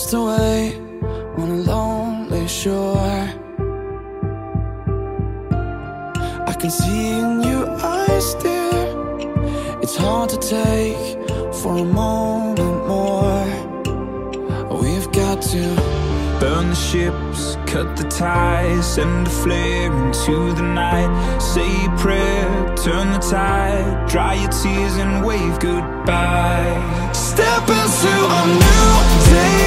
castaway on a lonely shore. I can see in your eyes, dear, it's hard to take for a moment more. We've got to burn the ships, cut the ties, send a flare into the night. Say a prayer, turn the tide, dry your tears and wave goodbye. Step into a new day.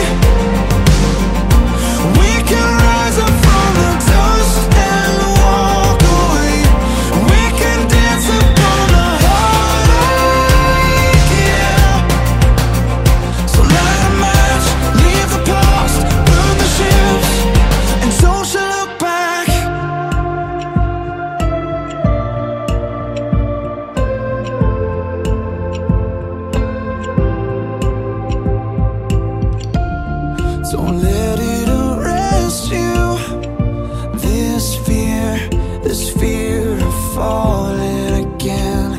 We can rise up from the dust and walk away. We can dance upon the heartache, yeah. So light a match, leave the past, burn the ships, and don't you look back. Don't let it arrest you. This fear of falling again.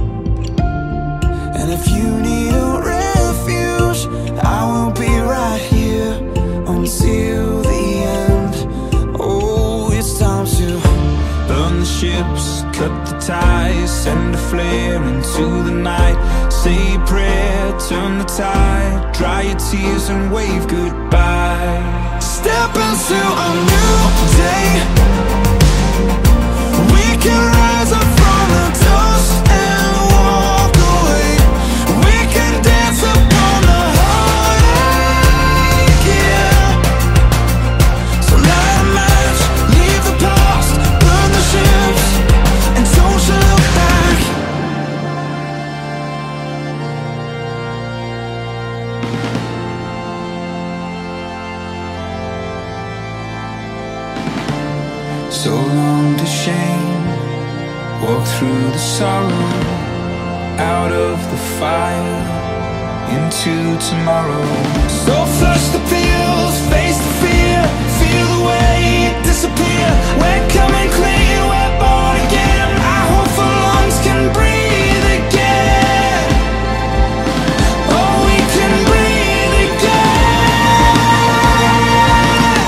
And if you need a refuge, I will be right here until the end. Oh, it's time to burn the ships, cut the ties, send a flare into the night. Say a prayer, turn the tide, dry your tears and wave goodbye. step into a new day. We can rise up from the dust and walk away. We can dance upon the heartache, yeah. So light a match, leave the past, burn the ships, and don't you look back. So long to shame, walk through the sorrow, out of the fire, into tomorrow. So flush the pills, face the fear, feel the weight disappear. We're coming clean, we're born again. I hope our lungs can breathe again. Oh, we can breathe again.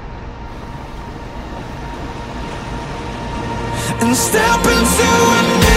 And step into a new